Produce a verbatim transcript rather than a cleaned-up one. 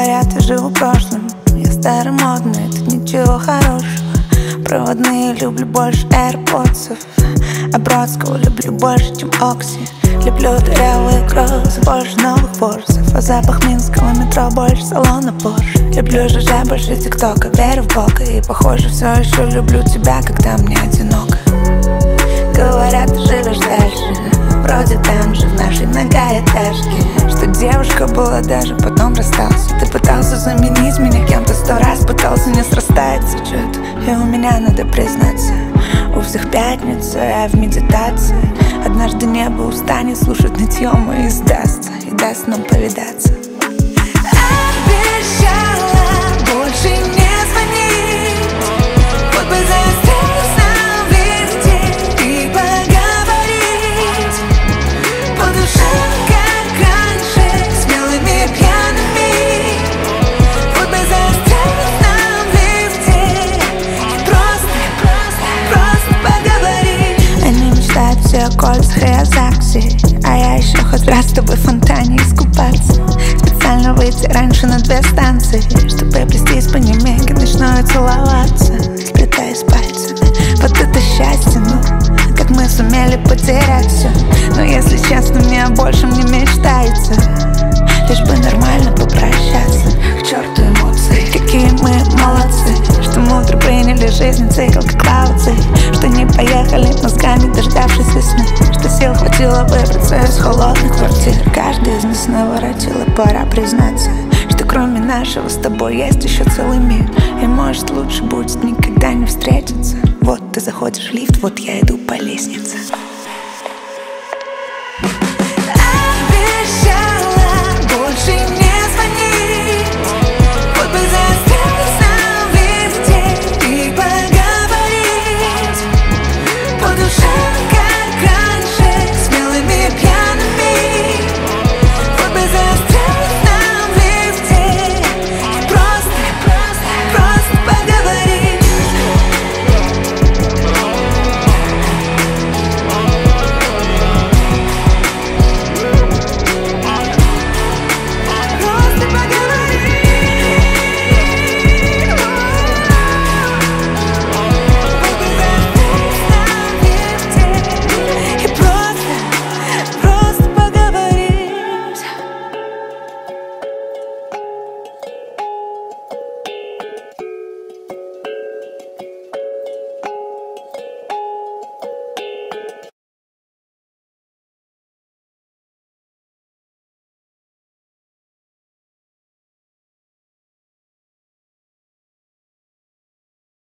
Говорят, я живу прошлым, я старомодный, тут ничего хорошего. Проводные люблю больше AirPods'ов, а Бродского люблю больше, чем Окси. Люблю дырявые кроссы, больше новых форсов, а запах минского метро больше салона Porsche. Люблю ЖЖ больше ТикТока, верю в Бога, и похоже все еще люблю тебя, когда мне одиноко. Говорят, ты живешь дальше, вроде там же, в нашей многоэтажке. Что девушка была даже, потом расстался. Ты пытался заменить меня кем-то сто раз, пытался, не срастается что-то. И у меня, надо признаться, у всех пятница, я в медитации. Однажды небо устанет слушать нытье мое и сдастся, и даст нам повидаться. Обещала больше не звонить, вот бы заставить нам везде и поговорить по душам, как раньше, смелыми пьяными. Вот бы заставить нам везде и просто, просто, просто поговорить. Они мечтают все о кольцах и о ЗАГСе, а я еще хоть раз с тобой в фонтане искупаться. Специально выйти раньше на две станции, чтобы плестись по немеге, ночной целоваться, сплетаясь пальцами. Вот это счастье, ну, как мы сумели потерять все. Но если честно, мне больше не мечтается, лишь бы нормально попрощаться. К черту эмоции, какие мы молодцы, что мудро приняли жизнь цикл как лауци, что не поехали мозгами, дождавшись весны, что сил хватило выбраться из холодных квартир. Каждый из нас наворотил, и пора признаться, что кроме нашего с тобой есть еще целый мир. И может лучше будет никогда не встретиться. Вот ты заходишь в лифт, вот я иду по лестнице.